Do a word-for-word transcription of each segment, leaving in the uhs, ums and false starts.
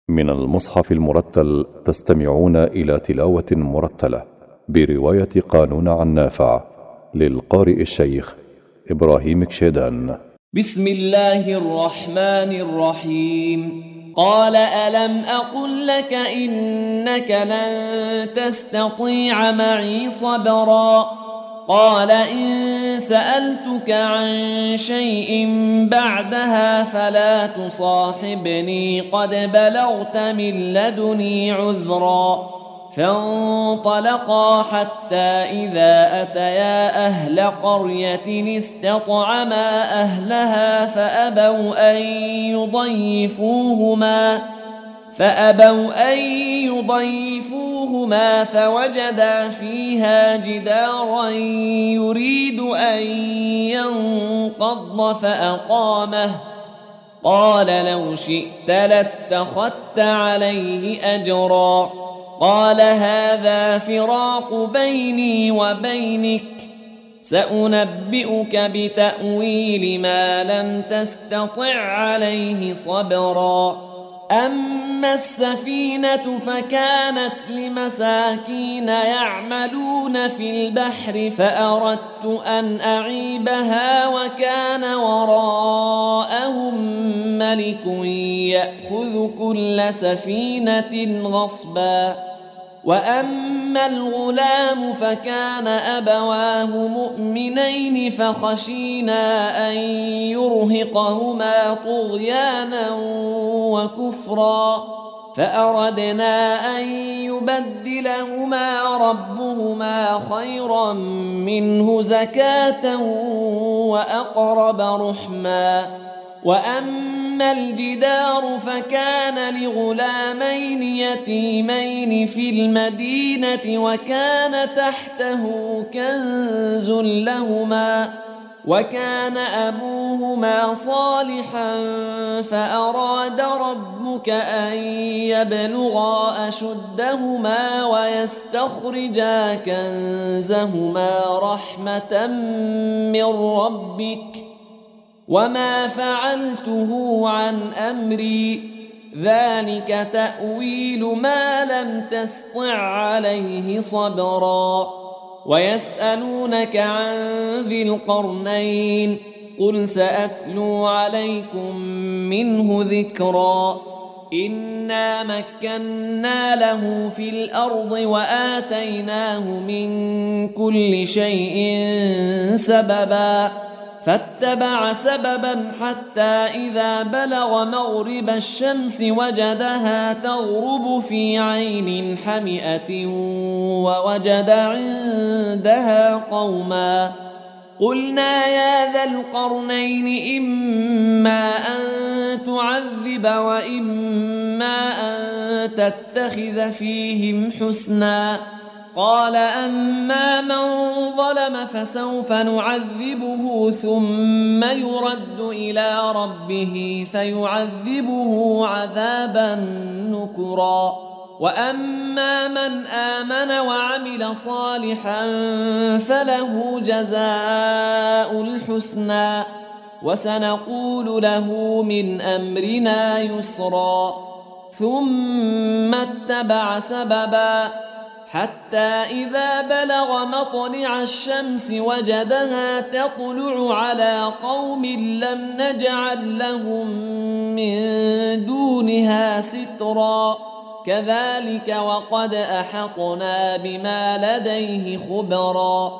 من المصحف المرتل تستمعون إلى تلاوة مرتلة برواية قانون عن نافع للقارئ الشيخ إبراهيم كشيدان. بسم الله الرحمن الرحيم. قال ألم أقل لك إنك لن تستطيع معي صبرا. قال إن سألتك عن شيء بعدها فلا تصاحبني قد بلغت من لدني عذرا. فانطلقا حتى إذا أتيا أهل قرية استطعما أهلها فأبوا أن يضيفوهما فأبوا أن يضيفوهما فوجدا فيها جدارا يريد أن ينقض فأقامه. قال لو شئت لاتخذت عليه أجرا. قال هذا فراق بيني وبينك سأنبئك بتأويل ما لم تستطع عليه صبرا. أما السفينة فكانت لمساكين يعملون في البحر فأردت أن أعيبها وكان وراءهم ملك يأخذ كل سفينة غصبا. وأما الغلام فكان أبواه مؤمنين فخشينا أن يرهقهما طغيانا وكفرا فأردنا أن يبدلهما ربهما خيرا منه زكاة وأقرب رحما. وأما الجدار فكان لغلامين يتيمين في المدينة وكان تحته كنز لهما وكان أبوهما صالحا فأراد ربك أن يبلغا أشدهما ويستخرجا كنزهما رحمة من ربك وما فعلته عن أمري ذلك تأويل ما لم تسطع عليه صبرا. ويسألونك عن ذي القرنين قل سأتلو عليكم منه ذكرا. إنا مكنا له في الأرض وآتيناه من كل شيء سببا فاتبع سببا حتى إذا بلغ مغرب الشمس وجدها تغرب في عين حمئة ووجد عندها قوما. قلنا يا ذا القرنين إما أن تعذب وإما أن تتخذ فيهم حسنا. قال أما من ظلم فسوف نعذبه ثم يرد إلى ربه فيعذبه عذابا نكرا. وأما من آمن وعمل صالحا فله جزاء الحسنى وسنقول له من أمرنا يسرا. ثم اتبع سببا حتى إذا بلغ مطلع الشمس وجدها تطلع على قوم لم نجعل لهم من دونها سترا كذلك وقد أحطنا بما لديه خبرا.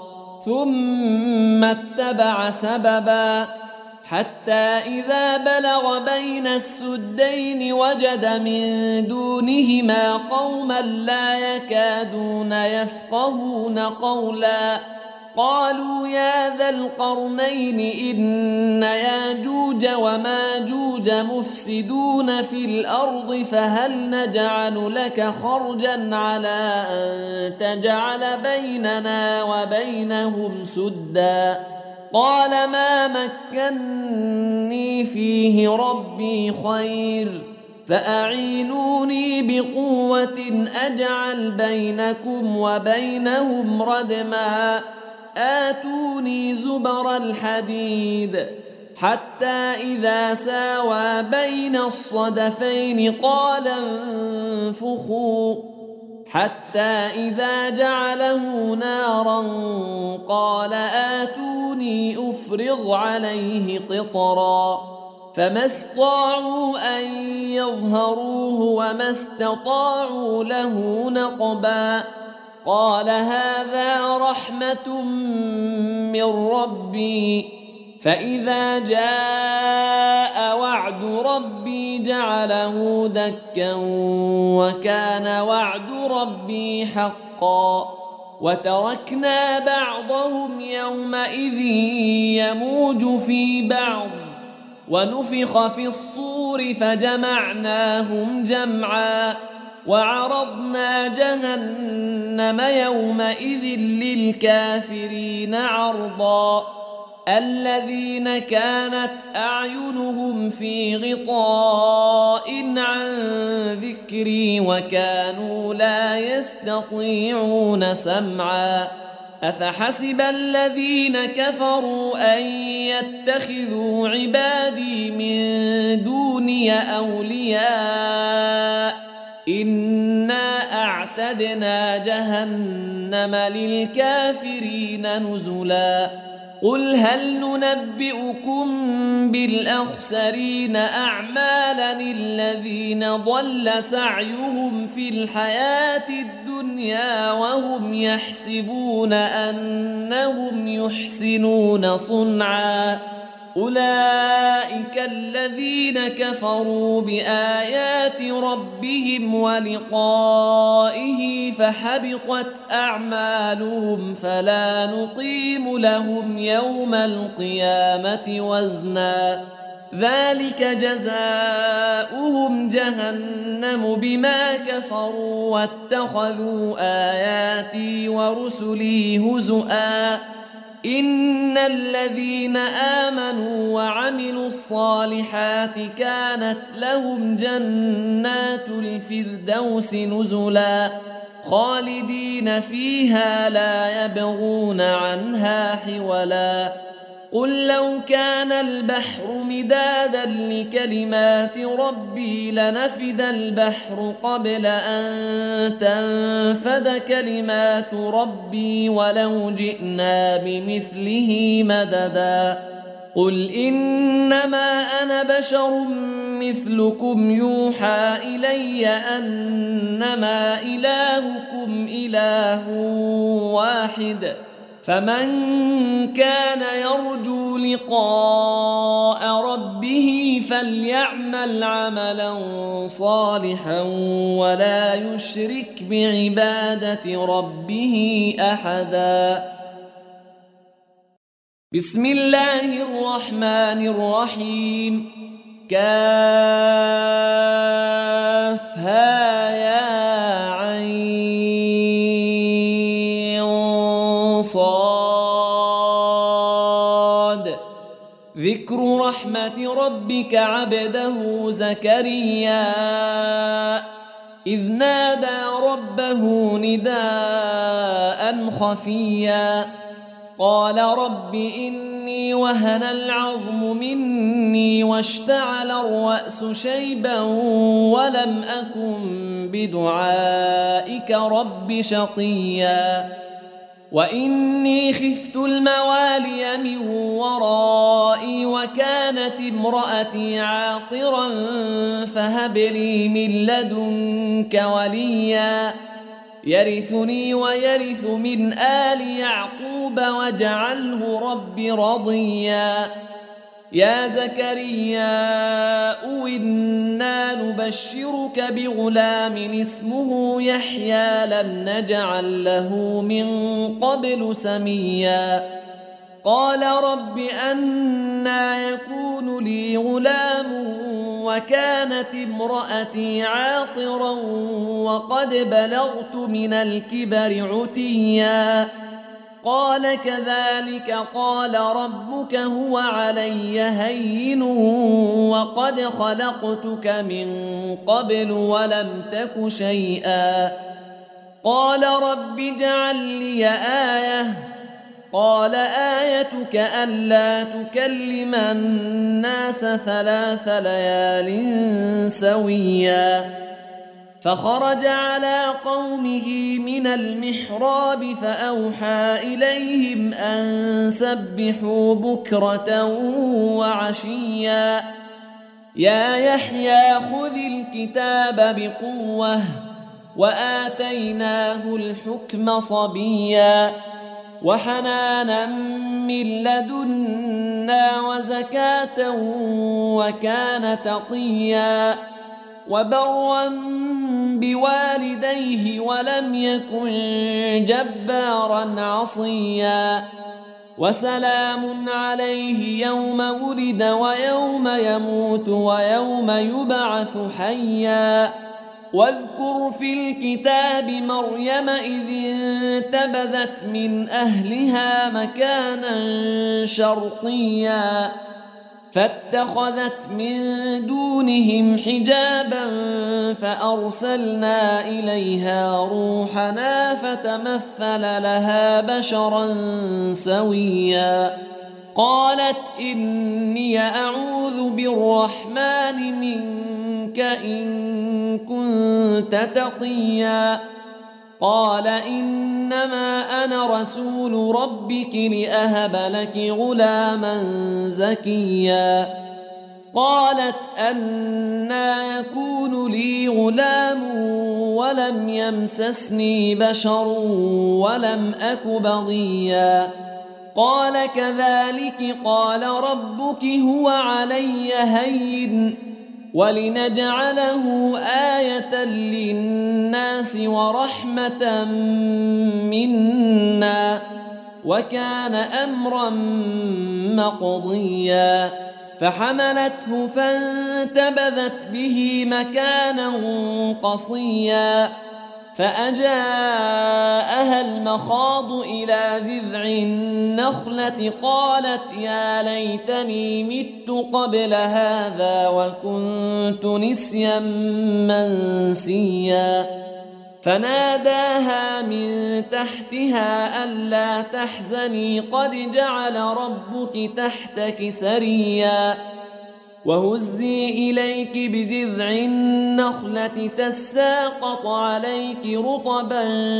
ثم اتبع سببا حتى إذا بلغ بين السدين وجد من دونهما قوما لا يكادون يفقهون قولا. قالوا يا ذا القرنين إن ياجوج وماجوج مفسدون في الأرض فهل نجعل لك خرجا على أن تجعل بيننا وبينهم سدا. قال ما مكني فيه ربي خير فأعينوني بقوة أجعل بينكم وبينهم ردما. آتوني زبر الحديد حتى إذا ساوى بين الصدفين قال انفخوا حتى إذا جعله نارا قال آتوني أفرغ عليه قطرا فما استطاعوا أن يظهروه وما استطاعوا له نقبا قال هذا رحمة من ربي فإذا جاء وعد ربي جعله دكا وكان وعد ربي حقا وتركنا بعضهم يومئذ يموج في بعض ونفخ في الصور فجمعناهم جمعا وعرضنا جهنم يومئذ للكافرين عرضا الذين كانت أعينهم في غطاء عن ذكري وكانوا لا يستطيعون سمعا أفحسب الذين كفروا أن يتخذوا عبادي من دوني أولياء إنا أعتدنا جهنم للكافرين نزلا قل هل ننبئكم بالأخسرين أعمالا الذين ضل سعيهم في الحياة الدنيا وهم يحسبون أنهم يحسنون صنعا أولئك الذين كفروا بآيات ربهم ولقائه فحبطت أعمالهم فلا نقيم لهم يوم القيامة وزنا ذلك جزاؤهم جهنم بما كفروا واتخذوا آياتي ورسلي هزؤا إن الذين آمنوا وعملوا الصالحات كانت لهم جنات الفردوس نزلا خالدين فيها لا يبغون عنها حولا قل لو كان البحر مدادا لكلمات ربي لنفد البحر قبل أن تنفد كلمات ربي ولو جئنا بمثله مددا قل إنما أنا بشر مثلكم يوحى إلي أنما إلهكم إله واحد فمن كان يرجو لقاء ربه فليعمل عملا صالحا ولا يشرك بعبادة ربه أحدا بسم الله الرحمن الرحيم كافها يا عين صاد ذكر رحمة ربك عبده زكريا إذ نادى ربه نداء خفيا قال رب إني وهن العظم مني واشتعل الرأس شيبا ولم أكن بدعائك رب شقيا وإني خفت الموالي من ورائي وكانت امرأتي عاقرا فهب لي من لدنك وليا يرثني ويرث من آل يعقوب واجعله رب رضيا يا زكريا إنا نبشرك بغلام اسمه يحيى لم نجعل له من قبل سميا قال رب أنى يكون لي غلام وكانت امرأتي عاقرا وقد بلغت من الكبر عتيا قال كذلك قال ربك هو علي هين وقد خلقتك من قبل ولم تك شيئا قال رب اجعل لي آية قال آيتك ألا تكلم الناس ثلاث ليال سويا فخرج على قومه من المحراب فأوحى إليهم أن سبحوا بكرة وعشيا يا يحيى خذ الكتاب بقوة وآتيناه الحكم صبيا وحنانا من لدنا وزكاة وكان تقيا وبرا بوالديه ولم يكن جبارا عصيا وسلام عليه يوم ولد ويوم يموت ويوم يبعث حيا واذكر في الكتاب مريم إذ انتبذت من أهلها مكانا شرقيا فاتخذت من دونهم حجابا فأرسلنا إليها روحنا فتمثل لها بشرا سويا قالت إني أعوذ بالرحمن منك إن كنت تقيا قال إنما أنا رسول ربك لأهب لك غلاما زكيا قالت أنى يكون لي غلام ولم يمسسني بشر ولم أك بغيا قال كذلك قال ربك هو علي هين ولنجعله آية للناس ورحمة منا وكان أمرا مقضيا فحملته فانتبذت به مكانا قصيا فأجاءها المخاض إلى جذع النخلة قالت يا ليتني مت قبل هذا وكنت نسيا منسيا فناداها من تحتها ألا تحزني قد جعل ربك تحتك سريا وهزي إليك بجذع النخلة تساقط عليك رطبا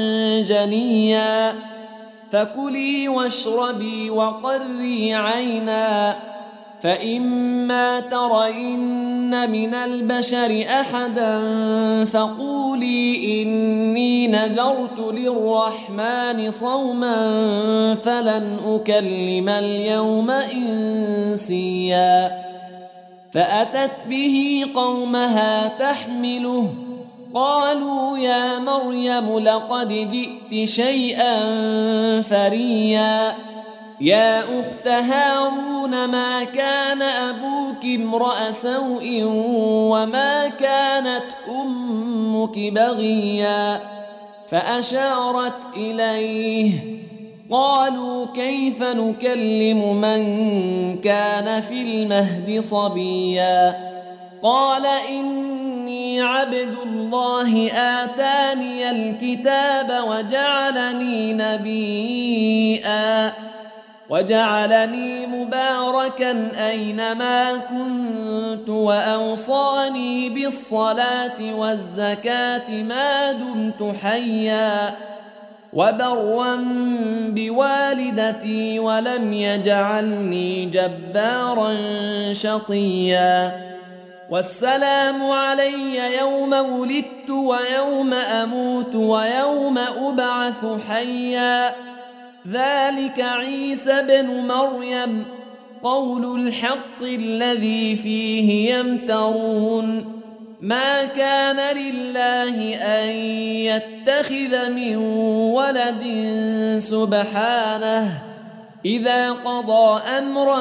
جنيا فكلي واشربي وقري عينا فإما ترين من البشر أحدا فقولي إني نذرت للرحمن صوما فلن أكلم اليوم إنسيا فأتت به قومها تحمله قالوا يا مريم لقد جئت شيئا فريا يا أخت هارون ما كان أبوك امرأ سوء وما كانت أمك بغيا فأشارت إليه قالوا كيف نكلم من كان في المهد صبيا قال إني عبد الله آتاني الكتاب وجعلني نبيا وجعلني مباركا أينما كنت وأوصاني بالصلاة والزكاة ما دمت حيا وبرا بوالدتي ولم يجعلني جبارا شقيا والسلام علي يوم ولدت ويوم أموت ويوم أبعث حيا ذلك عيسى بن مريم قول الحق الذي فيه يمترون ما كان لله أن يتخذ من ولد سبحانه إذا قضى أمرا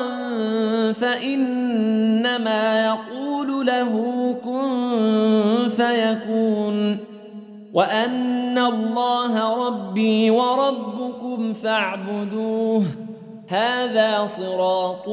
فإنما يقول له كن فيكون وأن الله ربي وربكم فاعبدوه هذا صراط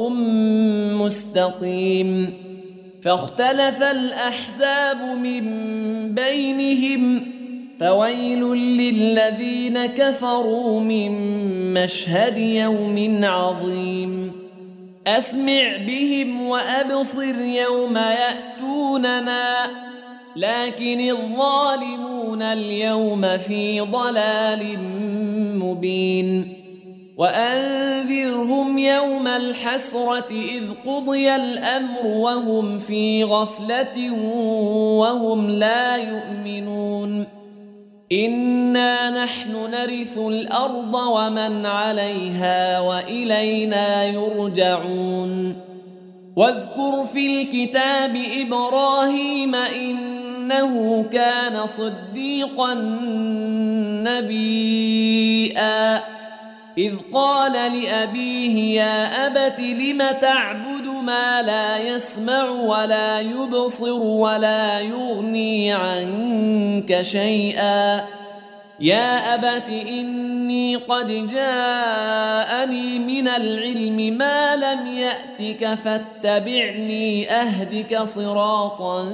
مستقيم فاختلف الأحزاب من بينهم فويل للذين كفروا من مشهد يوم عظيم أسمع بهم وأبصر يوم يأتوننا لكن الظالمون اليوم في ضلال مبين وأنذرهم يوم الحسرة إذ قضي الأمر وهم في غفلة وهم لا يؤمنون إنا نحن نرث الأرض ومن عليها وإلينا يرجعون واذكر في الكتاب إبراهيم إنه كان صديقا نبيا إذ قال لأبيه يا أبت لم تعبد ما لا يسمع ولا يبصر ولا يغني عنك شيئا يا أبت إني قد جاءني من العلم ما لم يأتك فاتبعني أهدك صراطا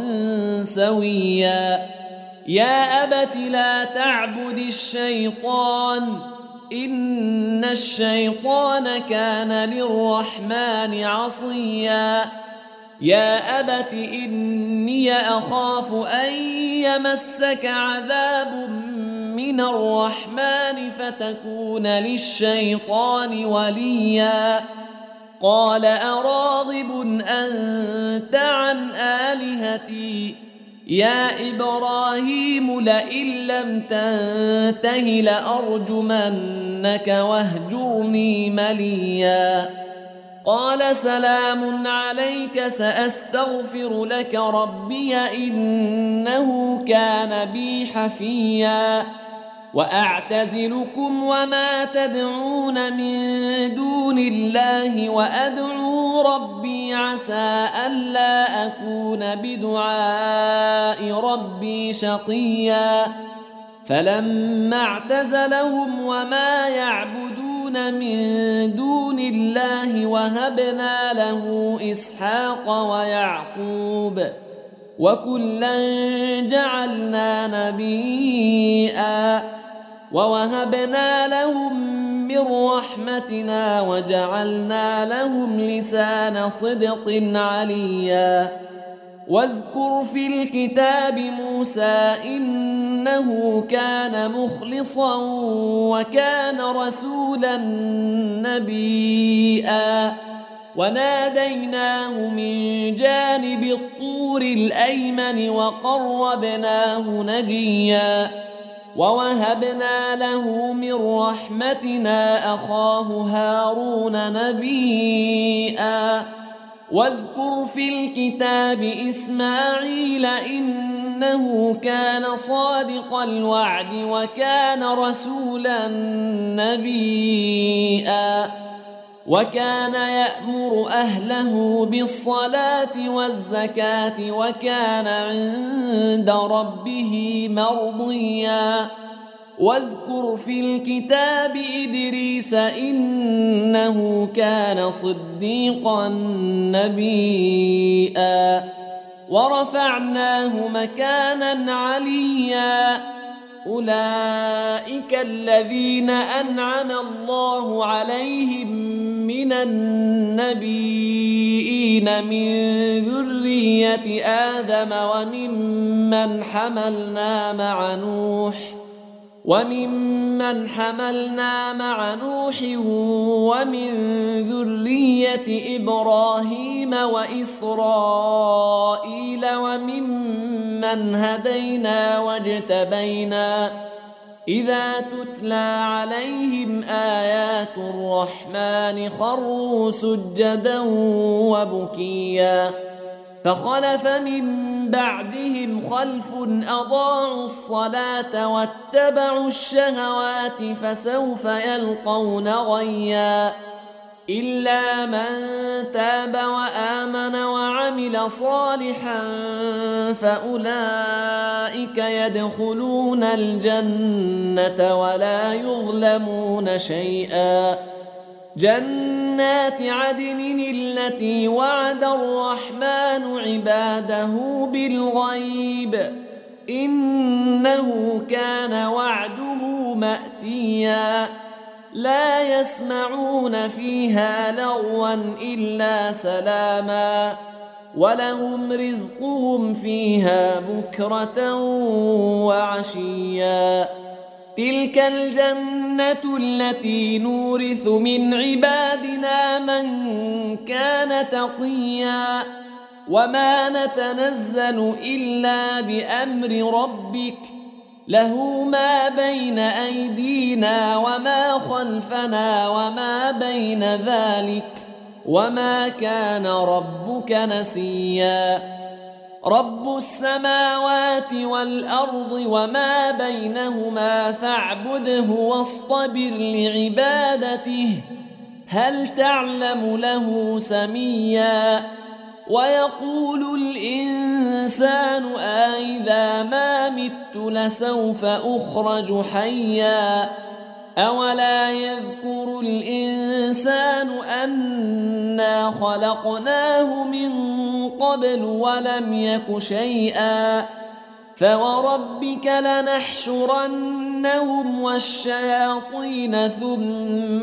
سويا يا أبت لا تعبد الشيطان إن الشيطان كان للرحمن عصيا يا أبت إني أخاف أن يمسك عذاب من الرحمن فتكون للشيطان وليا قال أراغب أنت عن آلهتي يا إبراهيم لئن لم تنته لأرجمنك واهجرني مليا قال سلام عليك سأستغفر لك ربي إنه كان بي حفيا وأعتزلكم وما تدعون من دون الله وأدعو ربي عسى ألا أكون بدعاء ربي شقيا فلما اعتزلهم وما يعبدون من دون الله وهبنا له إسحاق ويعقوب وكلا جعلنا نبيا ووهبنا لهم من رحمتنا وجعلنا لهم لسان صدق عليا واذكر في الكتاب موسى إنه كان مخلصا وكان رسولا نبيا وناديناه من جانب الطور الأيمن وقربناه نجيا ووهبنا له من رحمتنا أخاه هارون نبيا واذكر في الكتاب إسماعيل إنه كان صادق الوعد وكان رسولا نبيا وكان يأمر أهله بالصلاة والزكاة وكان عند ربه مرضيا واذكر في الكتاب إدريس إنه كان صديقا نبيا ورفعناه مكانا عليا أولئك الذين أنعم الله عليهم من النبيين من ذرية آدم وممن حملنا مع نوح وممن حملنا مع نوح ومن ذرية إبراهيم وإسرائيل وممن هدينا واجتبينا إذا تتلى عليهم آيات الرحمن خروا سجدا وبكيا فخلف من بعدهم خلف أضاعوا الصلاة واتبعوا الشهوات فسوف يلقون غيا إلا من تاب وآمن وعمل صالحا فأولئك يدخلون الجنة ولا يظلمون شيئا جنات عدن التي وعد الرحمن عباده بالغيب إنه إنه كان وعده مأتيا لا يسمعون فيها لغوا إلا سلاما ولهم رزقهم فيها بكرة وعشيا تلك الجنة التي نورث من عبادنا من كان تقيا وما نتنزل إلا بأمر ربك له ما بين أيدينا وما خلفنا وما بين ذلك وما كان ربك نسيا رب السماوات والأرض وما بينهما فاعبده واصطبر لعبادته هل تعلم له سميا ويقول الإنسان أإذا ما مت لسوف أخرج حيا أولا يذكر الإنسان أنا خلقناه من قبل ولم يك شيئا فوربك لنحشرنهم والشياطين ثم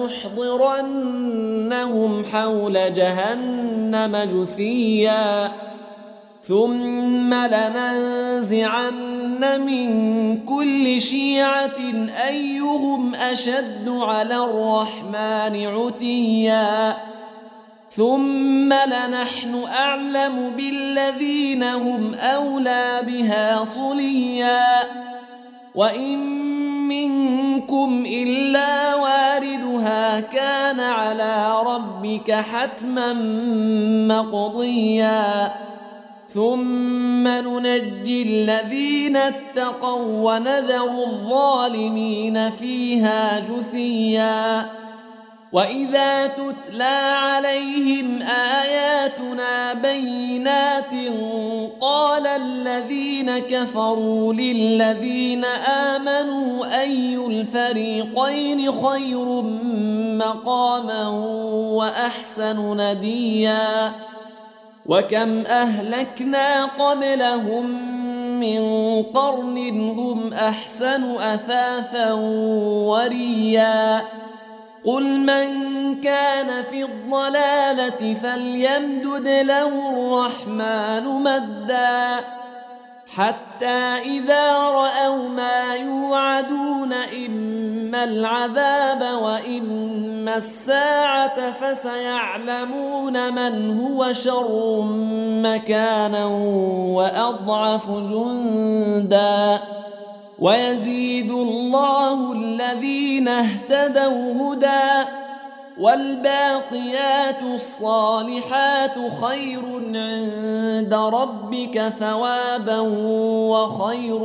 لنحضرنهم حول جهنم جثيا ثم لننزعن من كل شيعة أيهم أشد على الرحمن عتيا ثم لنحن أعلم بالذين هم أولى بها صليا وإن منكم إلا واردها كان على ربك حتما مقضيا ثم ننجي الذين اتقوا ونذر الظالمين فيها جثيا وإذا تتلى عليهم آياتنا بينات قال الذين كفروا للذين آمنوا أي الفريقين خير مقاما وأحسن نديا وكم أهلكنا قبلهم من قرن هم أحسن أثاثا وريا قل من كان في الضلالة فليمدد له الرحمن مدا حتى إذا رأوا ما يوعدون إما العذاب وإما الساعة فسيعلمون من هو شر مكانا وأضعف جندا ويزيد الله الذين اهتدوا هدى والباقيات الصالحات خير عند ربك ثوابا وخير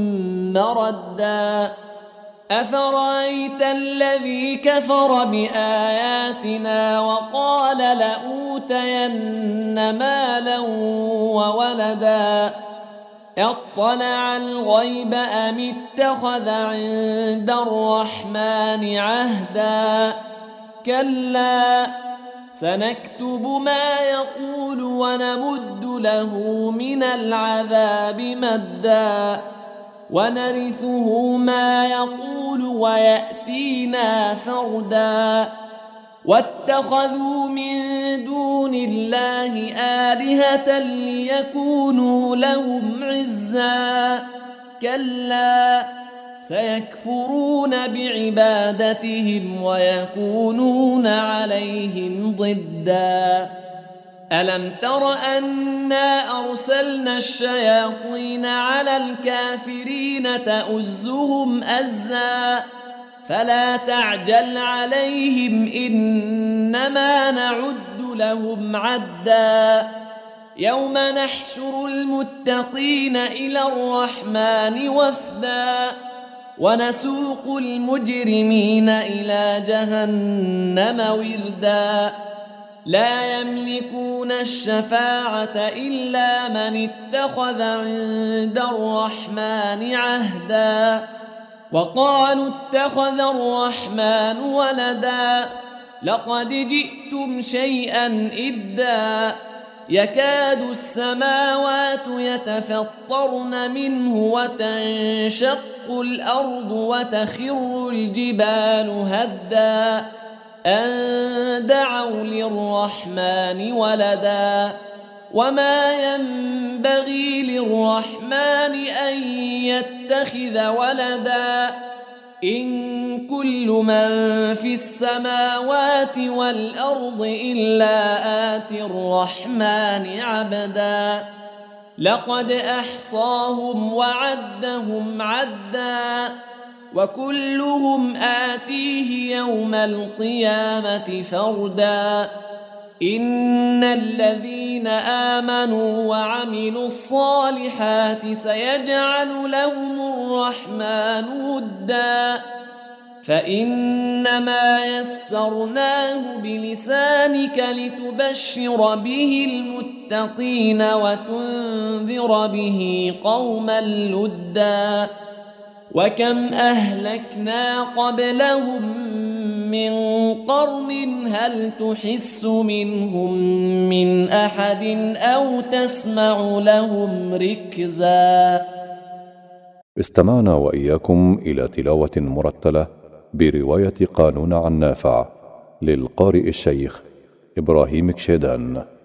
مردا أفرأيت الذي كفر بآياتنا وقال لأوتين مالا وولدا اطلع الغيب أم اتخذ عند الرحمن عهدا كلا سنكتب ما يقول ونمد له من العذاب مدا ونرثه ما يقول ويأتينا فردا واتخذوا من دون الله آلهة ليكونوا لهم عزا كلا سيكفرون بعبادتهم ويكونون عليهم ضدا ألم تر أنا أرسلنا الشياطين على الكافرين تؤزهم أزا فلا تعجل عليهم إنما نعد لهم عدا يوم نحشر المتقين إلى الرحمن وفدا ونسوق المجرمين إلى جهنم وردا لا يملكون الشفاعة إلا من اتخذ عند الرحمن عهدا وقالوا اتخذ الرحمن ولدا لقد جئتم شيئا إدا يكاد السماوات يتفطرن منه وتنشق الأرض وتخر الجبال هدا أن دعوا للرحمن ولدا وما ينبغي للرحمن أن يتخذ ولدا إن كل من في السماوات والأرض إلا آتي الرحمن عبدا لقد أحصاهم وعدهم عدا وكلهم آتيه يوم القيامة فردا إن الذين آمنوا وعملوا الصالحات سيجعل لهم الرحمن ودا فإنما يسرناه بلسانك لتبشر به المتقين وتنذر به قوما لدا وكم أهلكنا قبلهم من قرن هل تحس منهم من أحد أو تسمع لهم ركزا. استمعنا وإياكم إلى تلاوة مرتلة برواية قانون عن نافع للقارئ الشيخ إبراهيم كشيدان.